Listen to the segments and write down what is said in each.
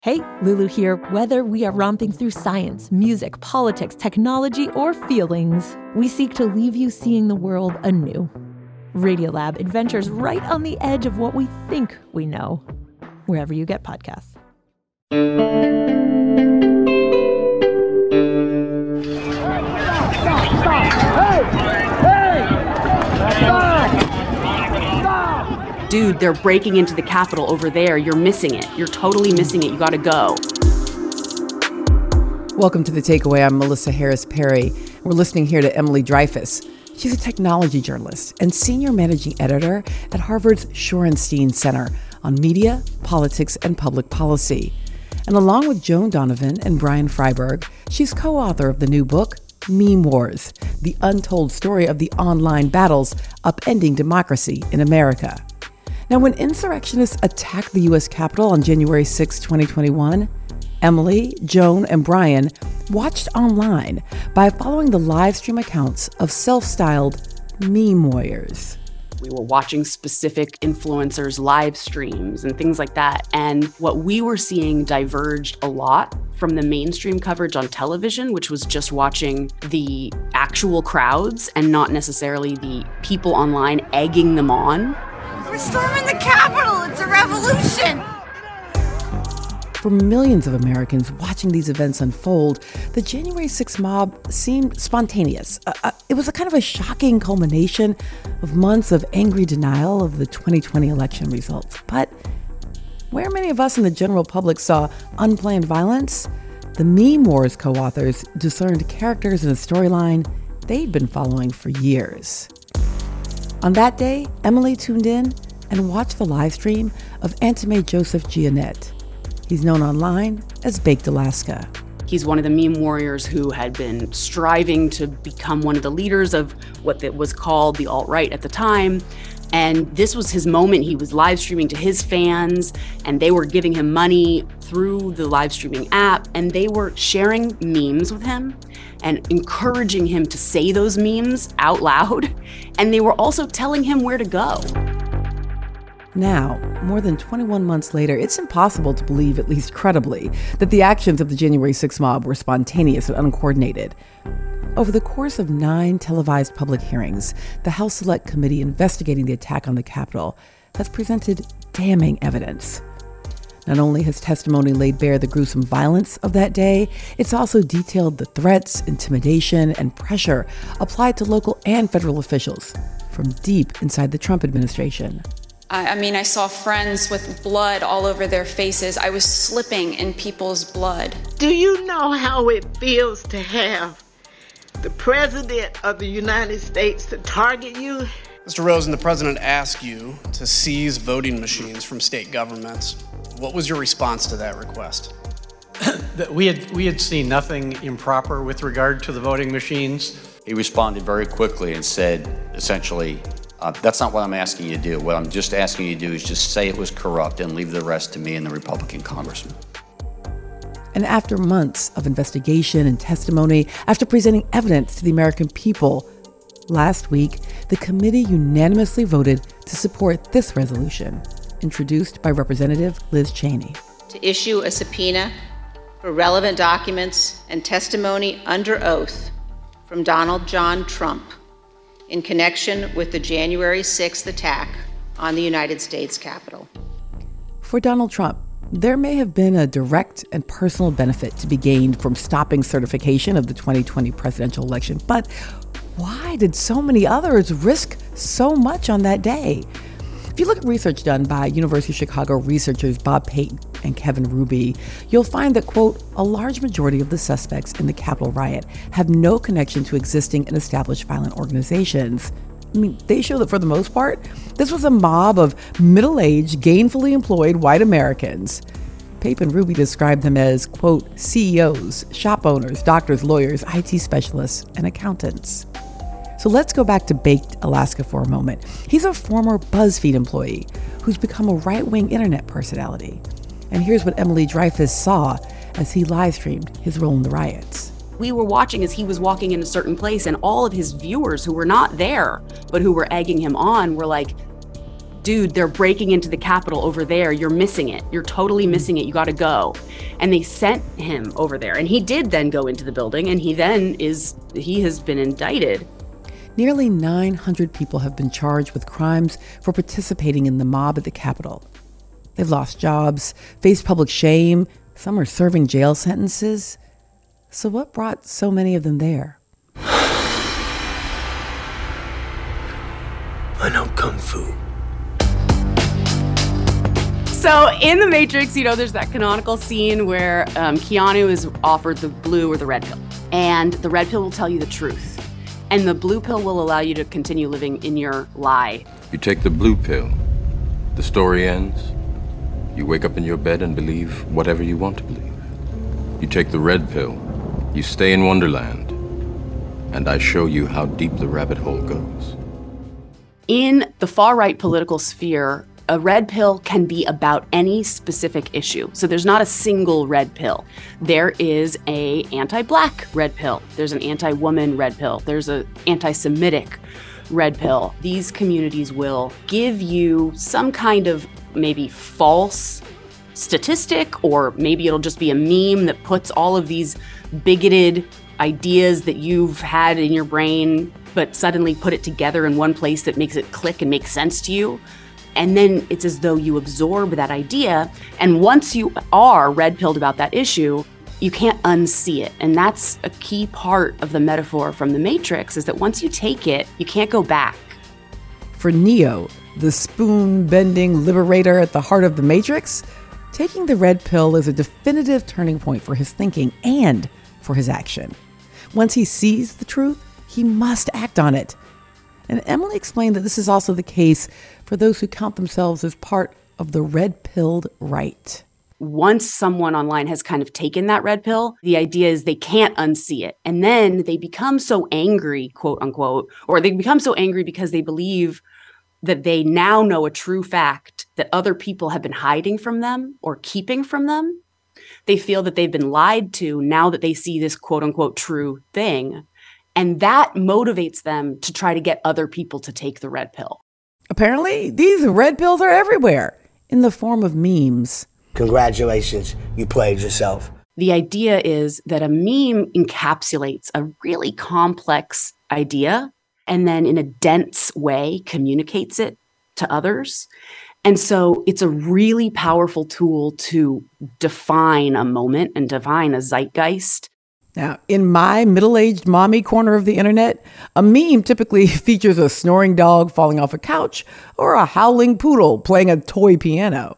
Hey, Lulu here. Whether we are romping through science, music, politics, technology, or feelings, we seek to leave you seeing the world anew. Radiolab adventures right on the edge of what we think we know, wherever you get podcasts. Dude, they're breaking into the Capitol over there. You're missing it. You're totally missing it. You gotta go. Welcome to The Takeaway. I'm Melissa Harris Perry. We're listening here to Emily Dreyfus. She's a technology journalist and senior managing editor at Harvard's Shorenstein Center on Media, Politics, and Public Policy. And along with Joan Donovan and Brian Freiberg, she's co-author of the new book, Meme Wars, the untold story of the online battles upending democracy in America. Now, when insurrectionists attacked the U.S. Capitol on January 6, 2021, Emily, Joan, and Brian watched online by following the live stream accounts of self-styled meme warriors. We were watching specific influencers' live streams and things like that. And what we were seeing diverged a lot from the mainstream coverage on television, which was just watching the actual crowds and not necessarily the people online egging them on. We're storming the Capitol. It's a revolution. For millions of Americans watching these events unfold, the January 6th mob seemed spontaneous. It was a kind of a shocking culmination of months of angry denial of the 2020 election results. But where many of us in the general public saw unplanned violence, the Meme Wars co-authors discerned characters in a storyline they'd been following for years. On that day, Emily tuned in and watched the live stream of Antime Joseph Giannett. He's known online as Baked Alaska. He's one of the meme warriors who had been striving to become one of the leaders of what was called the alt-right at the time. And this was his moment. He was live streaming to his fans, and they were giving him money through the live streaming app, and they were sharing memes with him and encouraging him to say those memes out loud. And they were also telling him where to go. Now, more than 21 months later, it's impossible to believe, at least credibly, that the actions of the January 6th mob were spontaneous and uncoordinated. Over the course of 9 televised public hearings, the House Select Committee investigating the attack on the Capitol has presented damning evidence. Not only has testimony laid bare the gruesome violence of that day, it's also detailed the threats, intimidation, and pressure applied to local and federal officials from deep inside the Trump administration. I saw friends with blood all over their faces. I was slipping in people's blood. Do you know how it feels to have the President of the United States to target you? Mr. Rosen, the President asked you to seize voting machines from state governments. What was your response to that request? We had seen nothing improper with regard to the voting machines. He responded very quickly and said, essentially, that's not what I'm asking you to do. What I'm just asking you to do is just say it was corrupt and leave the rest to me and the Republican congressman. And after months of investigation and testimony, after presenting evidence to the American people, last week, the committee unanimously voted to support this resolution, introduced by Representative Liz Cheney. To issue a subpoena for relevant documents and testimony under oath from Donald John Trump in connection with the January 6th attack on the United States Capitol. For Donald Trump, there may have been a direct and personal benefit to be gained from stopping certification of the 2020 presidential election, but why did so many others risk so much on that day? If you look at research done by University of Chicago researchers Bob Payton and Kevin Ruby, you'll find that, quote, a large majority of the suspects in the Capitol riot have no connection to existing and established violent organizations. They show that for the most part, this was a mob of middle-aged, gainfully employed white Americans. Pape and Ruby described them as, quote, CEOs, shop owners, doctors, lawyers, IT specialists, and accountants. So let's go back to Baked Alaska for a moment. He's a former BuzzFeed employee who's become a right-wing internet personality. And here's what Emily Dreyfus saw as he live-streamed his role in the riots. We were watching as he was walking in a certain place, and all of his viewers who were not there, but who were egging him on, were like, dude, they're breaking into the Capitol over there. You're missing it. You're totally missing it. You got to go. And they sent him over there. And he did then go into the building, and he has been indicted. Nearly 900 people have been charged with crimes for participating in the mob at the Capitol. They've lost jobs, faced public shame. Some are serving jail sentences. So what brought so many of them there? I know Kung Fu. So in The Matrix, there's that canonical scene where Keanu is offered the blue or the red pill. And the red pill will tell you the truth. And the blue pill will allow you to continue living in your lie. You take the blue pill, the story ends. You wake up in your bed and believe whatever you want to believe. You take the red pill, you stay in Wonderland, and I show you how deep the rabbit hole goes. In the far-right political sphere, a red pill can be about any specific issue. So there's not a single red pill. There is an anti-Black red pill. There's an anti-woman red pill. There's an anti-Semitic red pill. These communities will give you some kind of maybe false statistic, or maybe it'll just be a meme that puts all of these bigoted ideas that you've had in your brain, but suddenly put it together in one place that makes it click and make sense to you. And then it's as though you absorb that idea. And once you are red-pilled about that issue, you can't unsee it. And that's a key part of the metaphor from The Matrix, is that once you take it, you can't go back. For Neo, the spoon-bending liberator at the heart of The Matrix, taking the red pill is a definitive turning point for his thinking and for his action. Once he sees the truth, he must act on it. And Emily explained that this is also the case for those who count themselves as part of the red-pilled right. Once someone online has kind of taken that red pill, the idea is they can't unsee it. And then they become so angry, quote unquote, or they become so angry because they believe that they now know a true fact that other people have been hiding from them or keeping from them. They feel that they've been lied to now that they see this quote unquote true thing. And that motivates them to try to get other people to take the red pill. Apparently, these red pills are everywhere in the form of memes. Congratulations, you played yourself. The idea is that a meme encapsulates a really complex idea and then in a dense way communicates it to others. And so it's a really powerful tool to define a moment and define a zeitgeist. Now, in my middle-aged mommy corner of the internet, a meme typically features a snoring dog falling off a couch or a howling poodle playing a toy piano.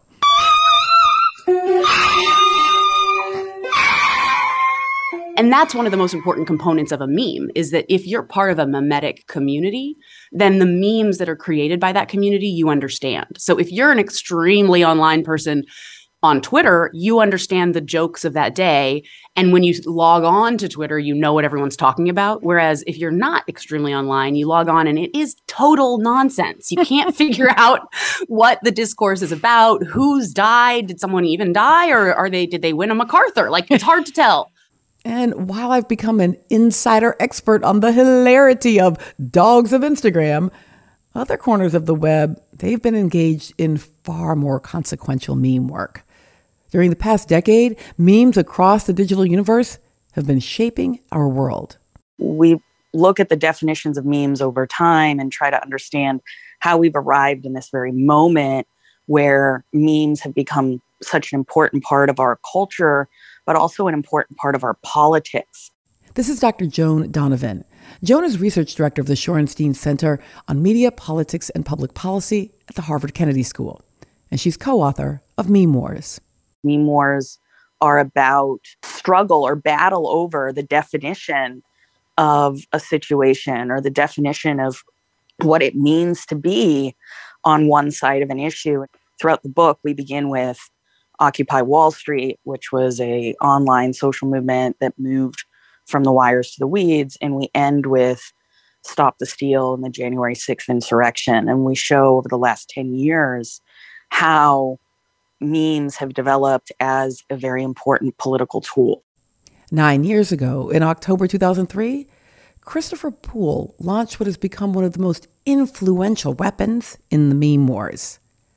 And that's one of the most important components of a meme, is that if you're part of a memetic community, then the memes that are created by that community, you understand. So if you're an extremely online person on Twitter, you understand the jokes of that day. And when you log on to Twitter, you know what everyone's talking about. Whereas if you're not extremely online, you log on and it is total nonsense. You can't figure out what the discourse is about, who's died, did someone even die, or did they win a MacArthur? Like, it's hard to tell. And while I've become an insider expert on the hilarity of dogs of Instagram, other corners of the web, they've been engaged in far more consequential meme work. During the past decade, memes across the digital universe have been shaping our world. We look at the definitions of memes over time and try to understand how we've arrived in this very moment where memes have become such an important part of our culture, but also an important part of our politics. This is Dr. Joan Donovan. Joan is research director of the Shorenstein Center on Media, Politics, and Public Policy at the Harvard Kennedy School. And she's co-author of Meme Wars. Meme wars are about struggle or battle over the definition of a situation or the definition of what it means to be on one side of an issue. Throughout the book, we begin with Occupy Wall Street, which was an online social movement that moved from the wires to the weeds. And we end with Stop the Steal and the January 6th insurrection. And we show over the last 10 years how memes have developed as a very important political tool. 9 years ago, in October 2003, Christopher Poole launched what has become one of the most influential weapons in the meme wars.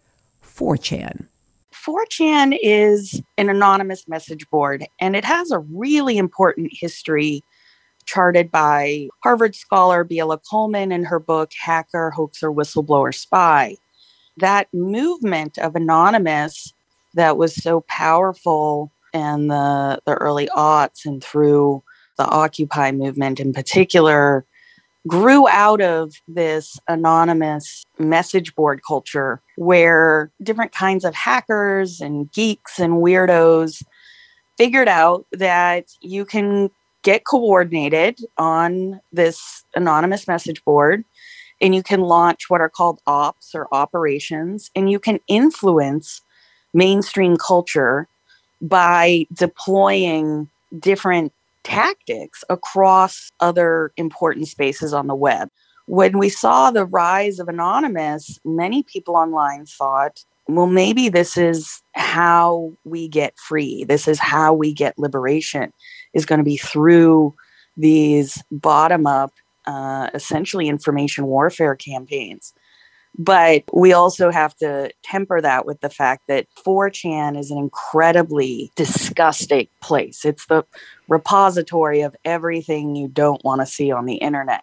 4chan. 4chan is an anonymous message board, and it has a really important history charted by Harvard scholar Beulah Coleman in her book, Hacker, Hoaxer, Whistleblower, Spy. That movement of anonymous that was so powerful in the early aughts and through the Occupy movement in particular grew out of this anonymous message board culture where different kinds of hackers and geeks and weirdos figured out that you can get coordinated on this anonymous message board and you can launch what are called ops or operations, and you can influence mainstream culture by deploying different tactics across other important spaces on the web. When we saw the rise of Anonymous, many people online thought, well, maybe this is how we get free. This is how we get liberation, is going to be through these bottom-up, essentially information warfare campaigns. But we also have to temper that with the fact that 4chan is an incredibly disgusting place. It's the repository of everything you don't want to see on the internet.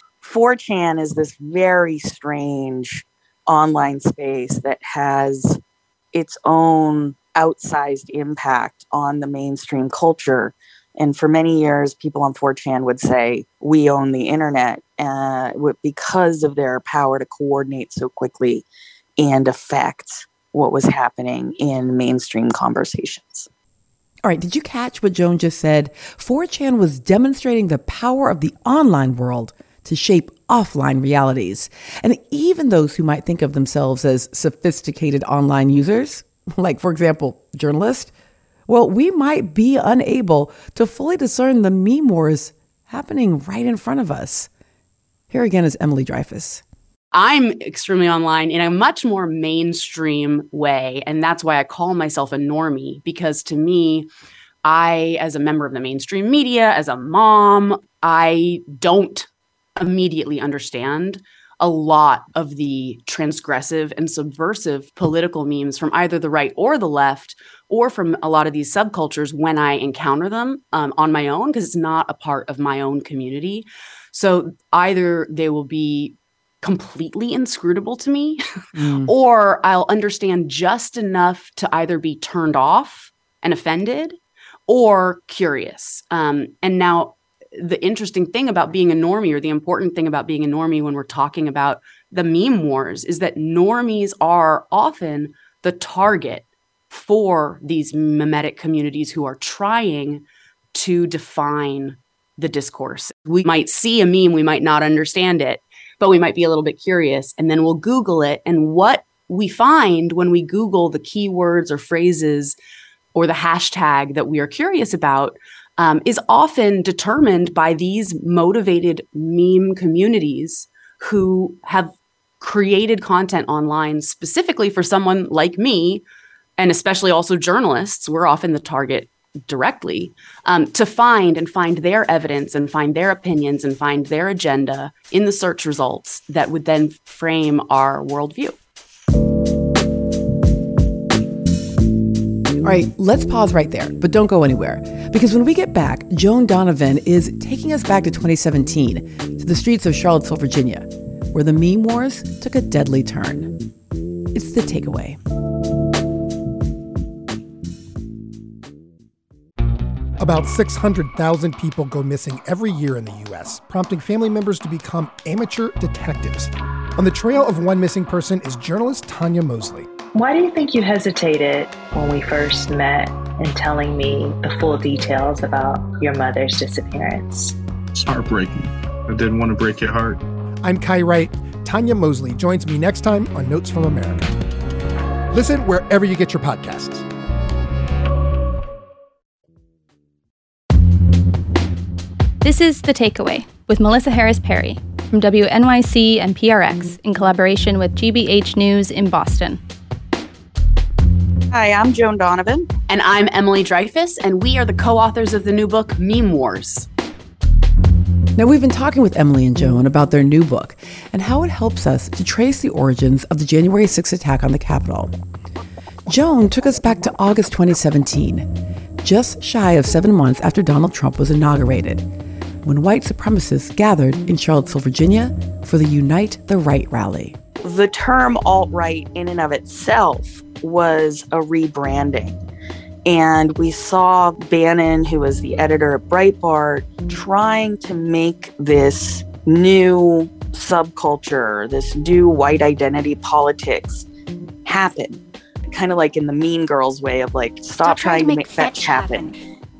4chan is this very strange online space that has its own outsized impact on the mainstream culture. And for many years, people on 4chan would say, we own the internet, because of their power to coordinate so quickly and affect what was happening in mainstream conversations. All right, did you catch what Joan just said? 4chan was demonstrating the power of the online world to shape offline realities. And even those who might think of themselves as sophisticated online users, like, for example, journalists, well, we might be unable to fully discern the meme wars happening right in front of us. Here again is Emily Dreyfus. I'm extremely online in a much more mainstream way. And that's why I call myself a normie, because to me, as a member of the mainstream media, as a mom, I don't immediately understand a lot of the transgressive and subversive political memes from either the right or the left, or from a lot of these subcultures when I encounter them on my own, because it's not a part of my own community. So either they will be completely inscrutable to me, or I'll understand just enough to either be turned off and offended or curious. And now the interesting thing about being a normie, or the important thing about being a normie when we're talking about the meme wars, is that normies are often the target for these memetic communities who are trying to define the discourse. We might see a meme, we might not understand it, but we might be a little bit curious, and then we'll Google it. And what we find when we Google the keywords or phrases or the hashtag that we are curious about is often determined by these motivated meme communities who have created content online specifically for someone like me, and especially also journalists. We're often the target directly, to find their evidence and find their opinions and find their agenda in the search results that would then frame our worldview. All right, let's pause right there, but don't go anywhere. Because when we get back, Joan Donovan is taking us back to 2017, to the streets of Charlottesville, Virginia, where the meme wars took a deadly turn. It's The Takeaway. About 600,000 people go missing every year in the U.S., prompting family members to become amateur detectives. On the trail of one missing person is journalist Tanya Mosley. Why do you think you hesitated when we first met in telling me the full details about your mother's disappearance? It's heartbreaking. I didn't want to break your heart. I'm Kai Wright. Tanya Mosley joins me next time on Notes from America. Listen wherever you get your podcasts. This is The Takeaway with Melissa Harris Perry from WNYC and PRX in collaboration with GBH News in Boston. Hi, I'm Joan Donovan. And I'm Emily Dreyfus, and we are the co-authors of the new book, Meme Wars. Now, we've been talking with Emily and Joan about their new book and how it helps us to trace the origins of the January 6th attack on the Capitol. Joan took us back to August 2017, just shy of 7 months after Donald Trump was inaugurated, when white supremacists gathered in Charlottesville, Virginia for the Unite the Right rally. The term alt-right in and of itself was a rebranding. And we saw Bannon, who was the editor at Breitbart, trying to make this new subculture, this new white identity politics happen. Kind of like in the Mean Girls way of like, stop trying to make fetch happen.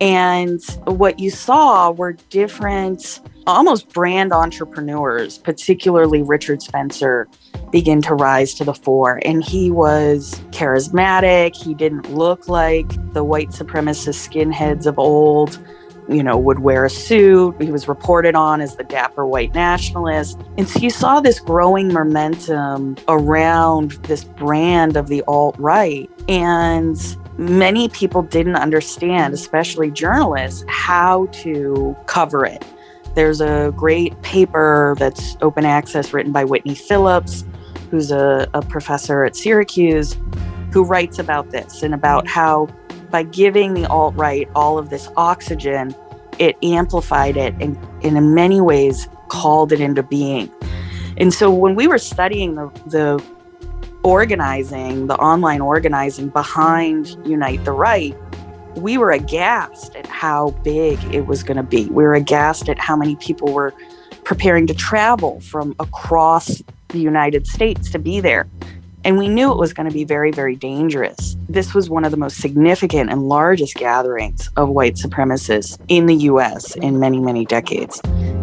And what you saw were different, almost brand entrepreneurs, particularly Richard Spencer, begin to rise to the fore. And he was charismatic. He didn't look like the white supremacist skinheads of old, would wear a suit. He was reported on as the dapper white nationalist. And so you saw this growing momentum around this brand of the alt-right. And many people didn't understand, especially journalists, how to cover it. There's a great paper that's open access written by Whitney Phillips, who's a professor at Syracuse, who writes about this and about how by giving the alt-right all of this oxygen, it amplified it and in many ways called it into being. And so when we were studying the organizing, the online organizing behind Unite the Right, we were aghast at how big it was going to be. We were aghast at how many people were preparing to travel from across the United States to be there. And we knew it was going to be very, very dangerous. This was one of the most significant and largest gatherings of white supremacists in the U.S. in many, many decades.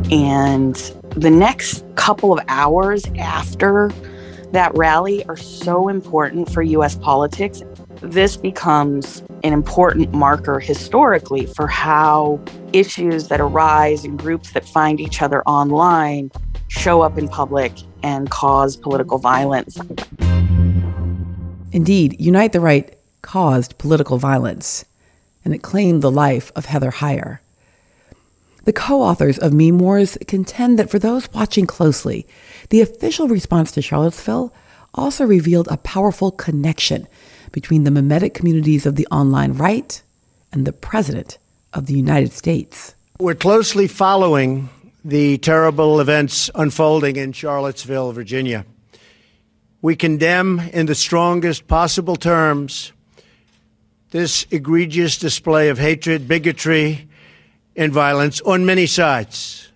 And the next couple of hours after that rally are so important for U.S. politics. This becomes an important marker historically for how issues that arise in groups that find each other online show up in public and cause political violence. Indeed, Unite the Right caused political violence, and it claimed the life of Heather Heyer. The co-authors of Meme Wars contend that for those watching closely, the official response to Charlottesville also revealed a powerful connection between the memetic communities of the online right and the President of the United States. We're closely following the terrible events unfolding in Charlottesville, Virginia. We condemn in the strongest possible terms this egregious display of hatred, bigotry, and violence on many sides.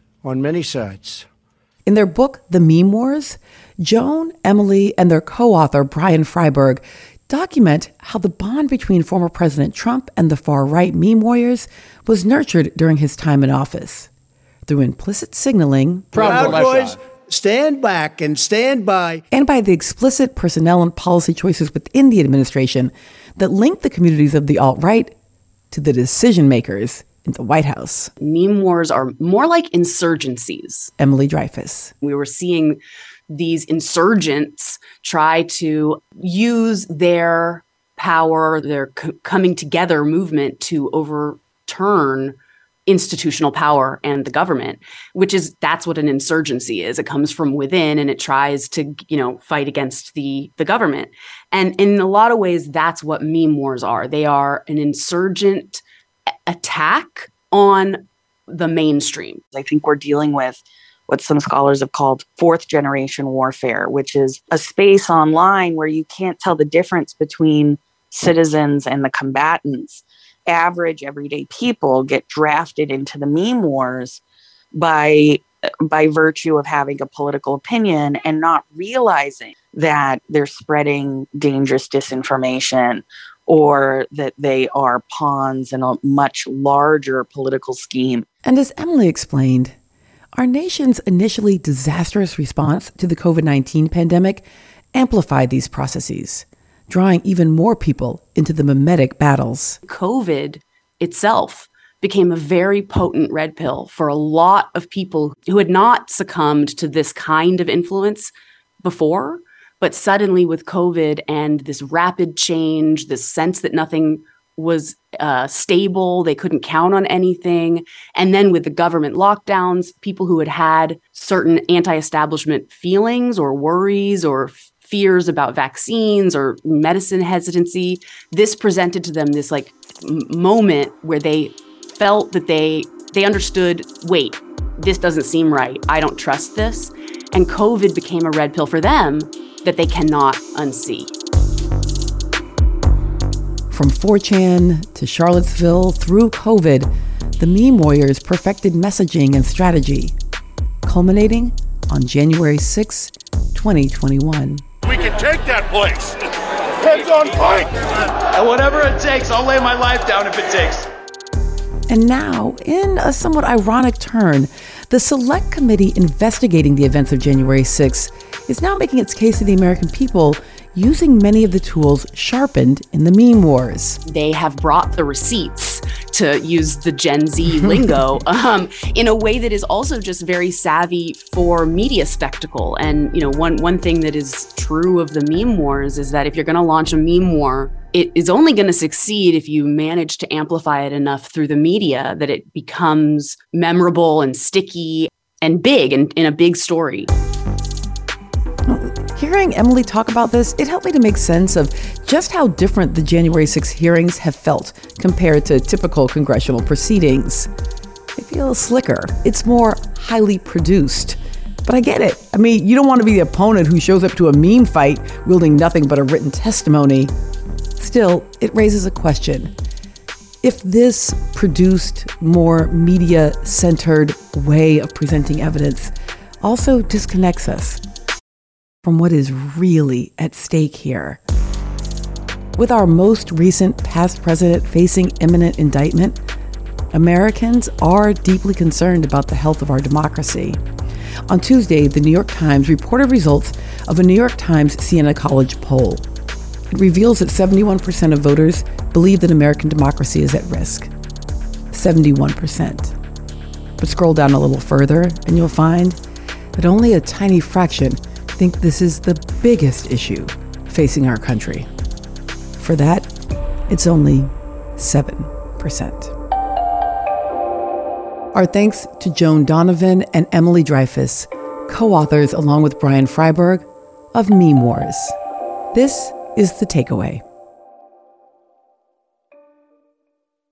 In their book, The Meme Wars, Joan, Emily, and their co-author, Brian Freiberg, document how the bond between former President Trump and the far-right meme warriors was nurtured during his time in office through implicit signaling, Proud Boys, stand back and stand by, and by the explicit personnel and policy choices within the administration that linked the communities of the alt-right to the decision makers in the White House. Meme wars are more like insurgencies. Emily Dreyfus. We were seeing these insurgents try to use their power, their coming together movement to overturn institutional power and the government, that's what an insurgency is. It comes from within and it tries to, fight against the government. And in a lot of ways, that's what meme wars are. They are an insurgent attack on the mainstream. I think we're dealing with what some scholars have called fourth generation warfare, which is a space online where you can't tell the difference between citizens and the combatants. Average everyday people get drafted into the meme wars by virtue of having a political opinion and not realizing that they're spreading dangerous disinformation or that they are pawns in a much larger political scheme. And as Emily explained, our nation's initially disastrous response to the COVID-19 pandemic amplified these processes, drawing even more people into the memetic battles. COVID itself became a very potent red pill for a lot of people who had not succumbed to this kind of influence before. But suddenly with COVID and this rapid change, this sense that nothing was stable. They couldn't count on anything. And then with the government lockdowns, people who had certain anti-establishment feelings or worries or fears about vaccines or medicine hesitancy, this presented to them this like moment where they felt that they understood, wait, this doesn't seem right. I don't trust this. And COVID became a red pill for them that they cannot unsee. From 4chan to Charlottesville through COVID, the meme warriors perfected messaging and strategy, culminating on January 6, 2021. We can take that place. Heads on pike. And whatever it takes, I'll lay my life down if it takes. And now, in a somewhat ironic turn, the Select Committee investigating the events of January 6 is now making its case to the American people using many of the tools sharpened in the meme wars. They have brought the receipts, to use the Gen Z lingo, in a way that is also just very savvy for media spectacle. And, you know, one thing that is true of the meme wars is that if you're going to launch a meme war, it is only going to succeed if you manage to amplify it enough through the media that it becomes memorable and sticky and big and in a big story. Hearing Emily talk about this, it helped me to make sense of just how different the January 6 hearings have felt compared to typical congressional proceedings. It feels slicker. It's more highly produced. But I get it. I mean, you don't want to be the opponent who shows up to a meme fight wielding nothing but a written testimony. Still, it raises a question. If this produced, more media-centered way of presenting evidence also disconnects us from what is really at stake here. With our most recent past president facing imminent indictment, Americans are deeply concerned about the health of our democracy. On Tuesday, the New York Times reported results of a New York Times Siena College poll. It reveals that 71% of voters believe that American democracy is at risk. 71%. But scroll down a little further and you'll find that only a tiny fraction think this is the biggest issue facing our country. For that, it's only 7%. Our thanks to Joan Donovan and Emily Dreyfus, co-authors along with Brian Freiberg of Meme Wars. This is The Takeaway.